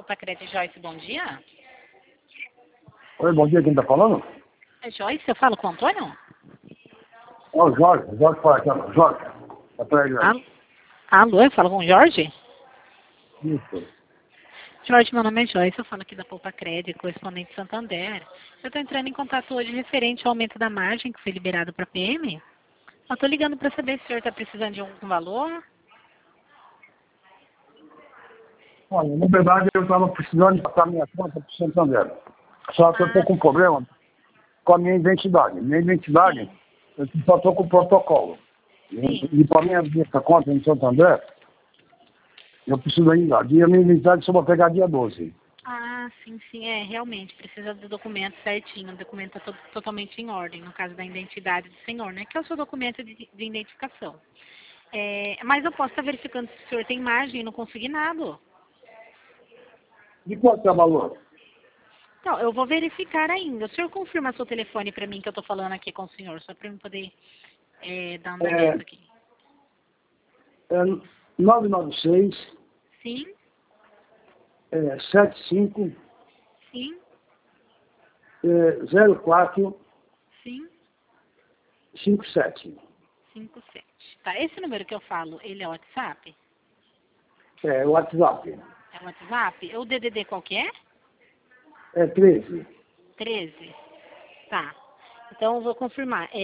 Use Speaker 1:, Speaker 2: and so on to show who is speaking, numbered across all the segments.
Speaker 1: Poupa Joyce, bom dia.
Speaker 2: Oi, bom dia, quem está falando?
Speaker 1: É Joyce, eu falo com o Antônio?
Speaker 2: Ó, Jorge fala aqui, Jorge.
Speaker 1: Alô, eu falo com o Jorge?
Speaker 2: Isso.
Speaker 1: Jorge, meu nome é Joyce, eu falo aqui da Poupa correspondente Santander. Eu estou entrando em contato hoje referente ao aumento da margem que foi liberado para a PM. Eu estou ligando para saber se o senhor está precisando de algum valor.
Speaker 2: Olha, na verdade, eu estava precisando de passar minha conta para o Santander. Só que eu estou com um problema com a minha identidade. Minha identidade, eu só estou com o protocolo. E para minha conta no Santander, eu preciso ainda. E a minha identidade só vou pegar dia 12.
Speaker 1: Ah, sim, realmente, precisa do documento certinho, o documento está totalmente em ordem, no caso da identidade do senhor, né, que é o seu documento de identificação. Mas eu posso estar verificando se o senhor tem margem no consignado.
Speaker 2: De quanto é o valor?
Speaker 1: Então, eu vou verificar ainda. O senhor confirma seu telefone para mim, que eu estou falando aqui com o senhor, só para eu poder dar andamento aqui.
Speaker 2: 996
Speaker 1: Sim,
Speaker 2: 75
Speaker 1: sim,
Speaker 2: 04
Speaker 1: sim,
Speaker 2: 57.
Speaker 1: 57. Tá, esse número que eu falo, ele é o WhatsApp?
Speaker 2: É o WhatsApp.
Speaker 1: É o WhatsApp? O DDD qual que é?
Speaker 2: É 13.
Speaker 1: 13. Tá. Então, eu vou confirmar. É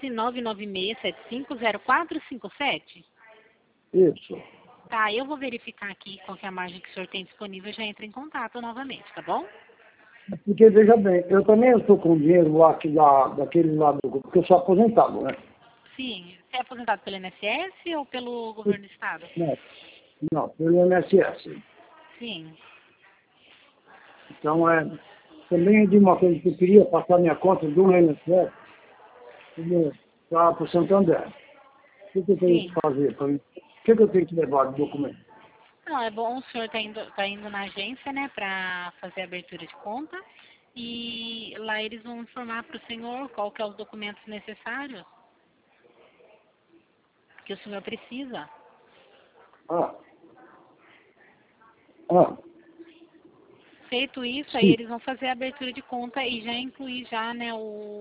Speaker 1: 13 996750457?
Speaker 2: Isso.
Speaker 1: Tá, eu vou verificar aqui qual que é a margem que o senhor tem disponível e já entra em contato novamente, tá bom?
Speaker 2: Porque, veja bem, eu também estou com dinheiro lá daquele lado, porque eu sou aposentado, né?
Speaker 1: Sim. Você é aposentado pelo INSS ou pelo governo do estado?
Speaker 2: Não, pelo INSS.
Speaker 1: Sim.
Speaker 2: Então, também de uma coisa que eu queria passar minha conta do INSS para o Santander. O que eu tenho que fazer? O que eu tenho que levar de documento?
Speaker 1: Não, é bom o senhor tá indo na agência, né, para fazer a abertura de conta. E lá eles vão informar para o senhor qual que é os documentos necessários que o senhor precisa. Feito isso, aí eles vão fazer a abertura de conta e já incluir já, né,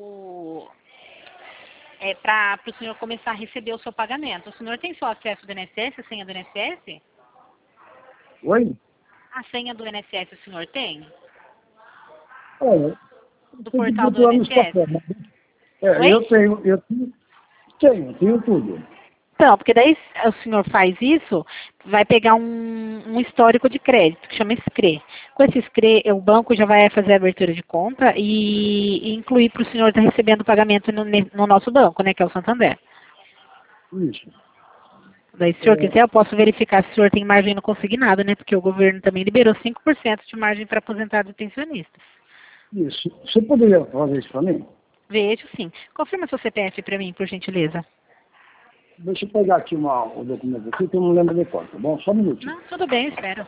Speaker 1: para o senhor começar a receber o seu pagamento. O senhor tem seu acesso do INSS, a senha do INSS?
Speaker 2: Oi?
Speaker 1: A senha do INSS o senhor tem?
Speaker 2: Olha,
Speaker 1: Do portal do INSS?
Speaker 2: eu tenho tudo.
Speaker 1: Então, porque daí o senhor faz isso, vai pegar um histórico de crédito, que chama SCRE. Com esse SCRE, o banco já vai fazer a abertura de conta e incluir para o senhor estar recebendo o pagamento no nosso banco, né, que é o Santander.
Speaker 2: Isso.
Speaker 1: Daí, se o senhor quiser, eu posso verificar se o senhor tem margem no consignado, né, porque o governo também liberou 5% de margem para aposentados e pensionistas.
Speaker 2: Isso. Você poderia fazer isso para mim?
Speaker 1: Vejo, sim. Confirma seu CPF para mim, por gentileza.
Speaker 2: Deixa eu pegar aqui o documento aqui, que eu não lembro de qual, tá bom? Só um minutinho.
Speaker 1: Não, tudo bem, espero.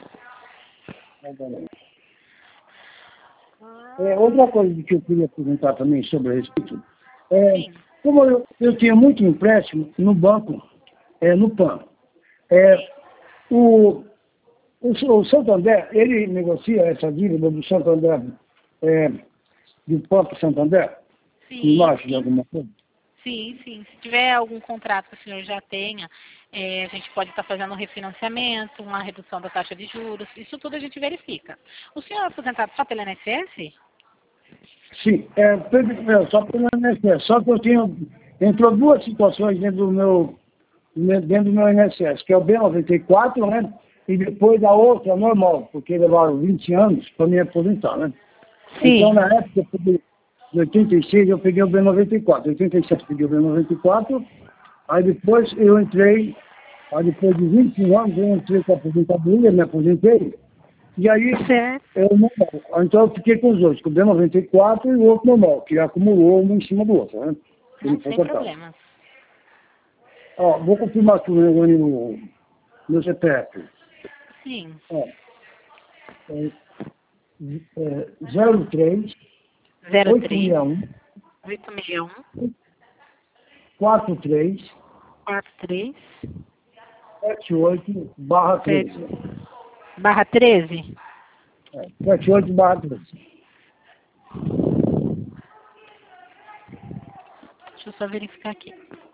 Speaker 2: Outra coisa que eu queria perguntar também sobre a respeito, como eu tinha muito empréstimo no banco, no PAN, o Santander, ele negocia essa dívida do Santander, do PAN para o Santander?
Speaker 1: Sim,
Speaker 2: Embaixo de alguma coisa?
Speaker 1: Sim. Se tiver algum contrato que o senhor já tenha, a gente pode estar fazendo um refinanciamento, uma redução da taxa de juros, isso tudo a gente verifica. O senhor é aposentado só pela INSS?
Speaker 2: Sim, só pelo INSS. Só que entrou duas situações dentro do meu INSS, que é o B94, né? E depois a outra, normal, porque levaram 20 anos para me aposentar, né?
Speaker 1: Sim.
Speaker 2: Então, na época, em 86 eu peguei o B94, em 87 eu peguei o B94, aí depois eu entrei, depois de 21 anos eu entrei com a aposentadoria, me aposentei, e aí então eu fiquei com os dois, com o B94 e o outro normal, que acumulou um em cima do outro, né?
Speaker 1: Não, sem problemas.
Speaker 2: Vou confirmar aqui o meu CPF.
Speaker 1: Sim.
Speaker 2: 03 861 43 78/13.
Speaker 1: /13?
Speaker 2: 78/13.
Speaker 1: Deixa eu só verificar aqui.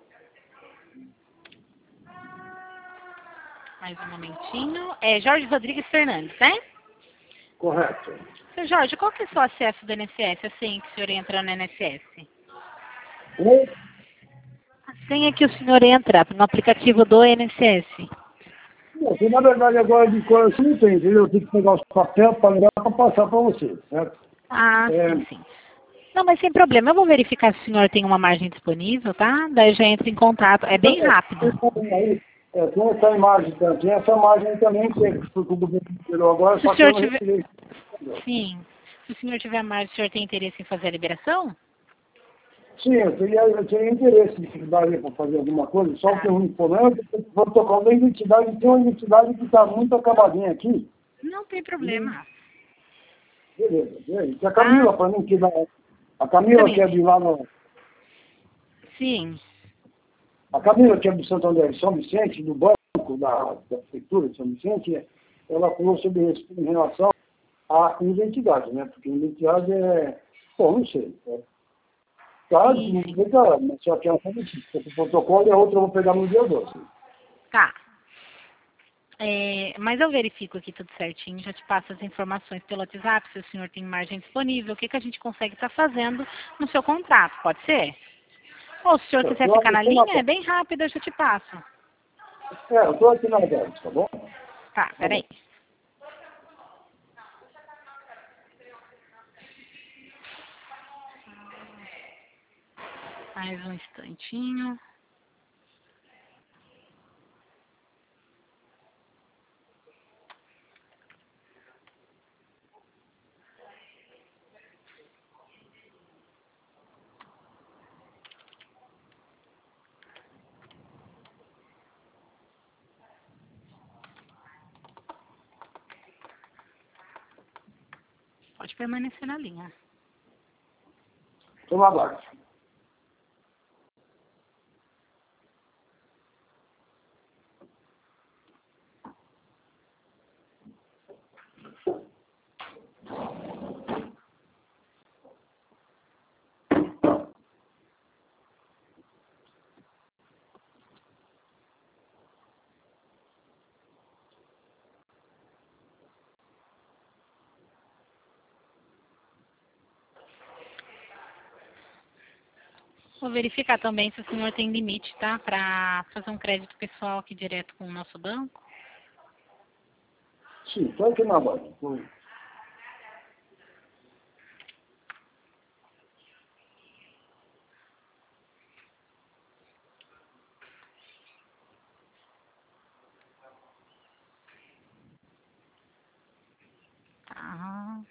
Speaker 1: Mais um momentinho. É Jorge Rodrigues Fernandes, né?
Speaker 2: Correto.
Speaker 1: Seu Jorge, qual que é o seu acesso do INSS, assim que o senhor entra no INSS?
Speaker 2: Oi?
Speaker 1: A senha que o senhor entra no aplicativo do INSS.
Speaker 2: Porque, na verdade, agora de cor eu não tenho, entendeu? Eu tenho que pegar os papéis para ligar para passar para você, certo?
Speaker 1: Ah, sim. Não, mas sem problema. Eu vou verificar se o senhor tem uma margem disponível, tá? Daí eu já entro em contato. É bem rápido.
Speaker 2: Tem essa imagem, tem essa margem também que o governo tirou agora,
Speaker 1: Se o
Speaker 2: só que eu
Speaker 1: senhor
Speaker 2: não
Speaker 1: tiver...
Speaker 2: retirei.
Speaker 1: Sim. Se o senhor tiver margem, o senhor tem interesse em fazer a liberação?
Speaker 2: Sim, eu teria interesse de daria para fazer alguma coisa, só que o único problema é que o protocolo da identidade tem uma identidade que está muito acabadinha aqui.
Speaker 1: Não tem problema.
Speaker 2: Beleza. A Camila, para mim, que dá. A Camila que é de lá no.
Speaker 1: Sim.
Speaker 2: A Camila, que é do Santo André de São Vicente, do banco da prefeitura de São Vicente, ela falou sobre isso em relação à identidade, né? Porque a identidade é. Bom, não sei. Tá, não fica, mas só que é o protocolo e a outra eu vou pegar no dia 12.
Speaker 1: Tá. Mas eu verifico aqui tudo certinho, já te passo as informações pelo WhatsApp, se o senhor tem margem disponível, o que, que a gente consegue estar fazendo no seu contrato, pode ser? Ou se o senhor quiser ficar na linha, é bem rápido, eu já te passo.
Speaker 2: Eu estou aqui na verdade, tá bom?
Speaker 1: Tá, peraí. Mais um instantinho. Pode permanecer na linha.
Speaker 2: Estou na guarda.
Speaker 1: Vou verificar também se o senhor tem limite, tá? Para fazer um crédito pessoal aqui direto com o nosso banco.
Speaker 2: Sim, estou aqui na guarda.
Speaker 1: Tá.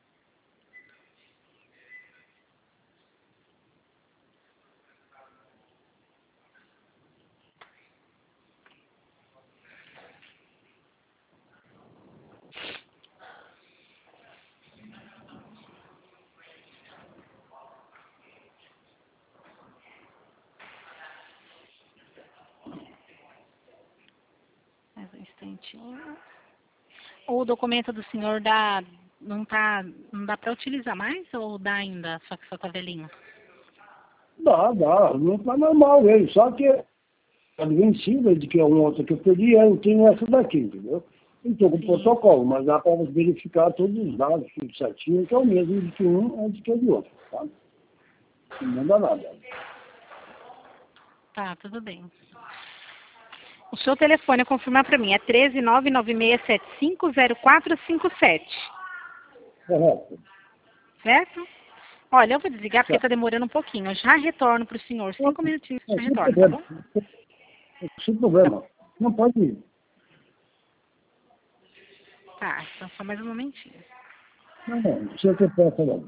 Speaker 1: Mais um instantinho. O documento do senhor não dá para utilizar mais ou dá ainda, só que só tá velhinho?
Speaker 2: Dá, não está normal ele, só que é vencida de que é uma outra que eu perdi, eu tenho essa daqui, entendeu? Estou com o protocolo, mas dá para verificar todos os dados, tudo certinho, que é o mesmo de que um é de que é de outro, tá? Não muda nada.
Speaker 1: Tá, tudo bem. O seu telefone, confirmar para mim, é 13996750457.
Speaker 2: Correto.
Speaker 1: Certo? Olha, eu vou desligar porque está demorando um pouquinho. Eu já retorno para o senhor. 5 minutinhos eu já
Speaker 2: Sem
Speaker 1: retorno, tá bom?
Speaker 2: problema. Sem problema. Não pode ir.
Speaker 1: Tá, então só mais um momentinho.
Speaker 2: Não precisa ter pressa, não.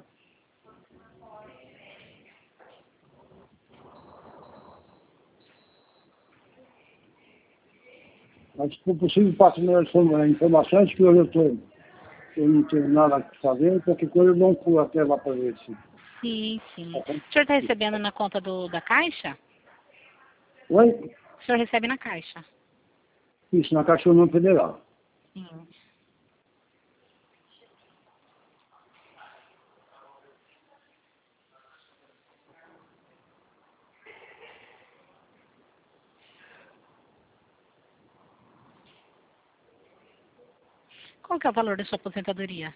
Speaker 2: Mas, se for possível, passe minhas informações que eu não tenho nada a fazer, qualquer coisa eu não fui até lá para ver se.
Speaker 1: Sim. O senhor está recebendo na conta da Caixa?
Speaker 2: Oi?
Speaker 1: O senhor recebe na Caixa?
Speaker 2: Isso, na Caixa União Federal.
Speaker 1: Sim. Qual que é o valor da sua aposentadoria?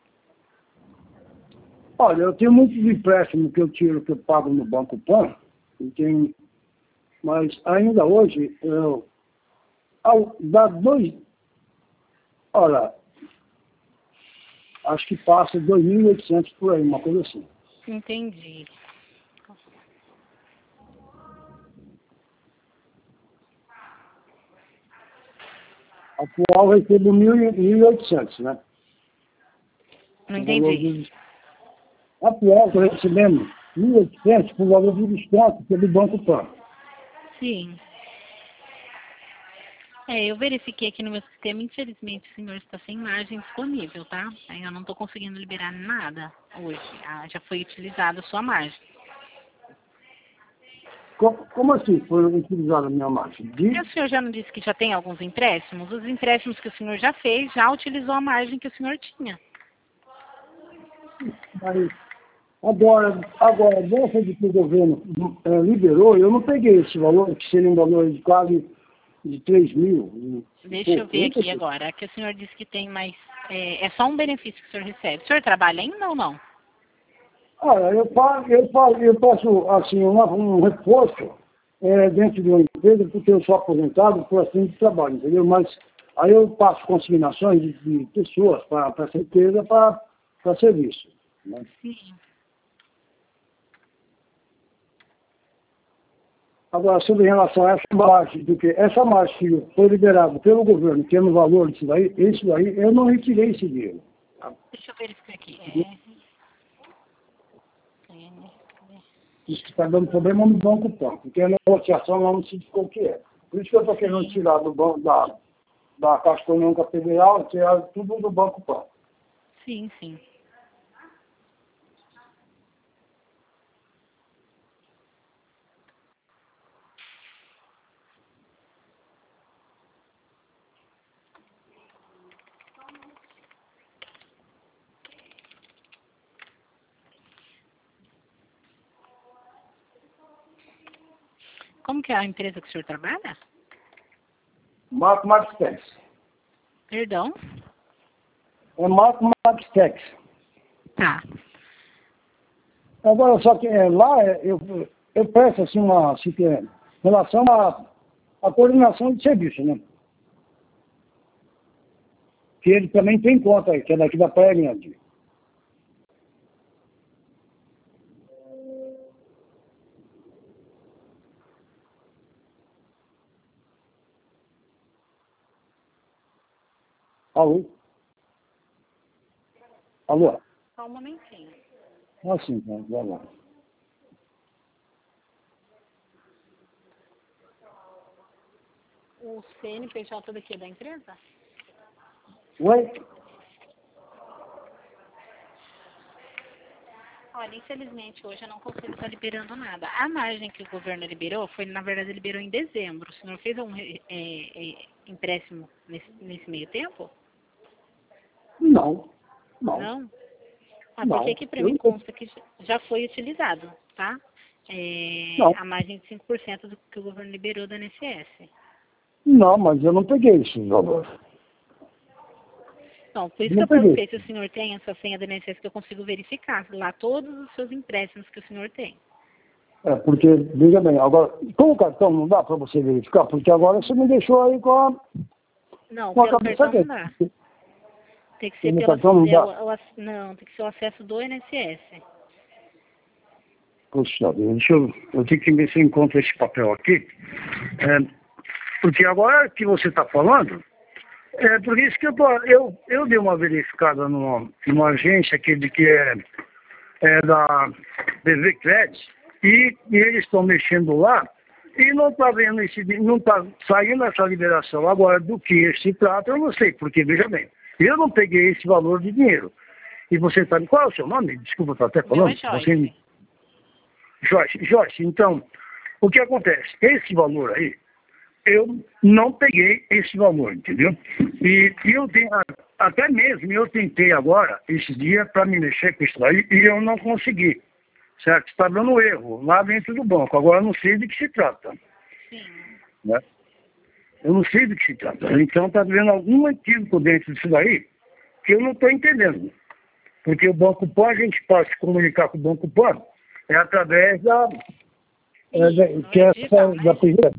Speaker 2: Olha, eu tenho muitos empréstimos que eu tiro, que eu pago no Banco Pan, e tem, mas ainda hoje, dá olha, acho que passa 2.800 por aí, uma coisa assim.
Speaker 1: Entendi.
Speaker 2: Atual eu recebo 1.800, né?
Speaker 1: Não entendi.
Speaker 2: Atual, estou recebendo 1.800 por valor de desconto pelo Banco Pan.
Speaker 1: Sim. Eu verifiquei aqui no meu sistema, infelizmente o senhor está sem margem disponível, tá? Eu não estou conseguindo liberar nada hoje. Já foi utilizada a sua margem.
Speaker 2: Como assim foi utilizada a minha margem?
Speaker 1: Porque o senhor já não disse que já tem alguns empréstimos? Os empréstimos que o senhor já fez, já utilizou a margem que o senhor tinha.
Speaker 2: Mas agora dessa de que o governo liberou, eu não peguei esse valor, que seria um valor de quase de 3 mil.
Speaker 1: Deixa eu ver aqui agora, que o senhor disse que tem mais... É só um benefício que o senhor recebe. O senhor trabalha ainda ou não?
Speaker 2: Olha, eu faço assim, um reforço dentro de uma empresa, porque eu sou aposentado por acidente de trabalho, entendeu? Mas aí eu passo consignações de pessoas para essa empresa para serviço. Né?
Speaker 1: Sim.
Speaker 2: Agora, sobre relação a essa margem que foi liberada pelo governo, tendo valor disso daí, eu não retirei esse dinheiro.
Speaker 1: Deixa eu verificar aqui.
Speaker 2: Isso que está dando problema no Banco Pan, porque a negociação lá não se ficou o que é. Por isso que eu estou querendo tirar do banco da Caixa Econômica Federal, tirar tudo do Banco Pan.
Speaker 1: Sim, sim. Como que é a empresa que o senhor trabalha?
Speaker 2: Marco Marquetex.
Speaker 1: Perdão?
Speaker 2: É Marco Marquetex.
Speaker 1: Tá.
Speaker 2: Agora, só que lá eu peço assim em relação à coordenação de serviço, né? Que ele também tem conta aí, que é daqui da Praia Grande. Alô? Alô?
Speaker 1: Só um momentinho.
Speaker 2: Assim, então, vai lá.
Speaker 1: O CNPJ daqui da empresa?
Speaker 2: Oi?
Speaker 1: Olha, infelizmente hoje eu não consigo estar liberando nada. A margem que o governo liberou foi, na verdade, liberou em dezembro. O senhor fez um empréstimo nesse meio tempo?
Speaker 2: Não.
Speaker 1: Não?
Speaker 2: Não.
Speaker 1: Porque aqui para mim consta que já foi utilizado, tá? A margem de 5% do que o governo liberou da INSS.
Speaker 2: Não, mas eu não peguei esse valor.
Speaker 1: Então, por isso que eu perguntei se o senhor tem essa senha da INSS que eu consigo verificar lá todos os seus empréstimos que o senhor tem.
Speaker 2: Porque, veja bem, agora, com o cartão não dá para você verificar, porque agora você me deixou aí com a...
Speaker 1: Não,
Speaker 2: com a
Speaker 1: pelo
Speaker 2: cabeça
Speaker 1: cartão não dá. Tem que ser pelo não, tem que ser o acesso do INSS.
Speaker 2: Poxa, eu tenho que ver se eu encontro esse papel aqui. Porque agora que você está falando, por isso que eu dei uma verificada numa agência que é da BV Credit, e eles estão mexendo lá, e não está vendo não está saindo essa liberação. Agora, do que se trata, eu não sei, porque, veja bem, eu não peguei esse valor de dinheiro. E você sabe qual é o seu nome? Desculpa, estou até falando. Joyce, então, o que acontece? Esse valor aí, eu não peguei esse valor, entendeu? E eu tenho, até mesmo eu tentei agora, esse dia, para me mexer com isso aí, e eu não consegui. Certo? Está dando erro lá dentro do banco. Agora eu não sei de que se trata.
Speaker 1: Sim.
Speaker 2: Né? Eu não sei do que se trata. Então está havendo algum equívoco dentro disso daí. que eu não estou entendendo. Porque o Banco Pan, a gente pode se comunicar com o Banco Pan através da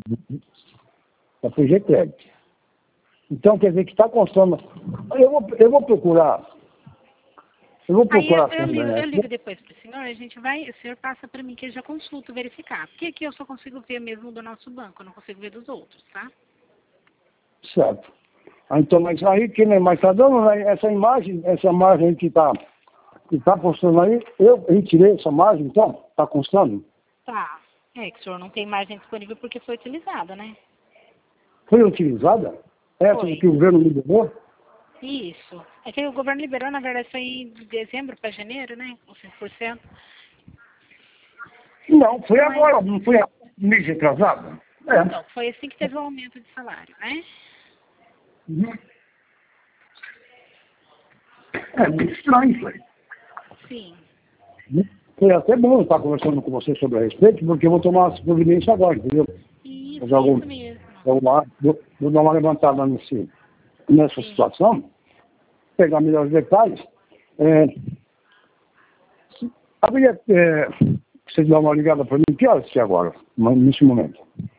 Speaker 2: PG Crédito. Então, quer dizer que está constando. Eu vou procurar. Eu
Speaker 1: ligo depois para o senhor, o senhor passa para mim que eu já consulto verificar. Porque aqui eu só consigo ver mesmo do nosso banco, eu não consigo ver dos outros, tá?
Speaker 2: Certo. Então, mas aí, mas está dando essa imagem que está postando aí, eu retirei essa imagem, então? Está constando?
Speaker 1: Tá. É que o senhor não tem margem disponível porque foi utilizada, né?
Speaker 2: Foi utilizada? Essa que o governo liberou?
Speaker 1: Isso. É que o governo liberou, na verdade, foi de dezembro para janeiro, né? Os 5%.
Speaker 2: Não, foi agora, não foi mês retrasado? É.
Speaker 1: Não, foi assim que teve o aumento de salário, né?
Speaker 2: Uhum. É muito estranho, foi.
Speaker 1: Sim.
Speaker 2: Foi até bom estar conversando com você sobre a respeito, porque eu vou tomar as providências agora, entendeu?
Speaker 1: Isso mesmo.
Speaker 2: Vou dar uma levantada nessa situação, pegar melhores detalhes. Haveria você dar uma ligada para mim, que horas que é agora, nesse momento?